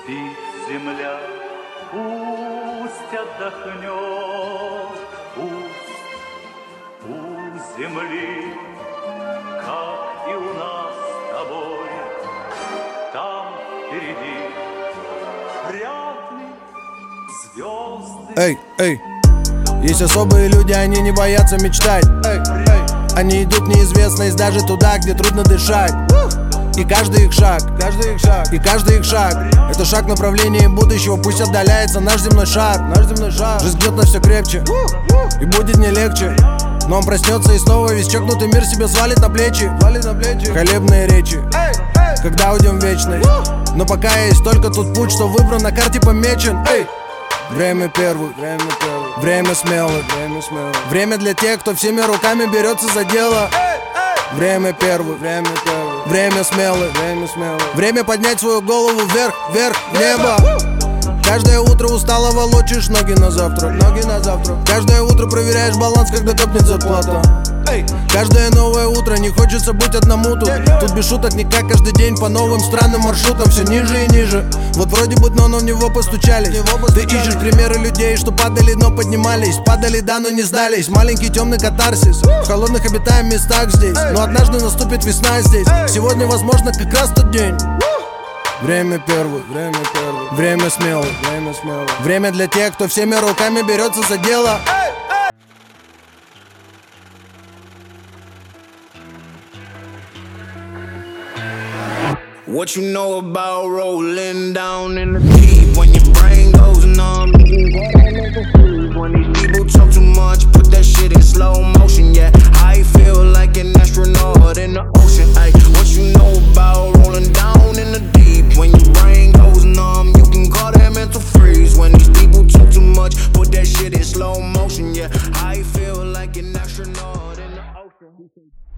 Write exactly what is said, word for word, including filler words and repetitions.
Спит земля, пусть отдохнет, пусть у земли, как и у нас с тобой, там впереди вряд ли звезды. Эй, эй, есть особые люди, они не боятся мечтать. Эй, эй, они идут в неизвестность даже туда, где трудно дышать. И каждый их шаг, каждый их шаг, и каждый их шаг — это шаг в направлении будущего. Пусть отдаляется наш земной шар, наш земной шар. Жизнь бьет нас все крепче, и будет не легче. Но он проснется и снова весь чокнутый мир себе свалит на плечи, свалит на плечи. Хвалебные речи, когда уйдем в вечность. Но пока есть только тот путь, что выбран, на карте помечен. Эй! Время первых, время первых, время смелых, время смелых. Время для тех, кто всеми руками берется за дело. Время первых, время первых, время смелых, время смелых. Время поднять свою голову вверх, вверх, в небо. Каждое утро устало волочишь ноги на завтра, ноги на завтра. Каждое утро проверяешь баланс, когда копнет зарплата. Каждое новое утро не хочется быть одному тут. Тут без шуток никак, каждый день по новым странным маршрутам. Все ниже и ниже, вот вроде бы дно, но в него постучались. Ты ищешь примеры людей, что падали, но поднимались. Падали, да, но не сдались. Маленький темный катарсис в холодных обитаем местах здесь. Но однажды наступит весна здесь. Сегодня, возможно, как раз тот день. Время первых, время первых, время смелых, время смелых. Время для тех, кто всеми руками берется за дело. What you know about rolling down in the deep? When your brain goes numb, when these people talk too much, put that shit in slow motion. Yeah, I feel like an astronaut in the ocean. Ay, what you know about rolling down in the deep? When your brain goes numb, you can call that mental freeze. When these people talk too much, put that shit in slow motion. Yeah, I feel like an astronaut in the ocean.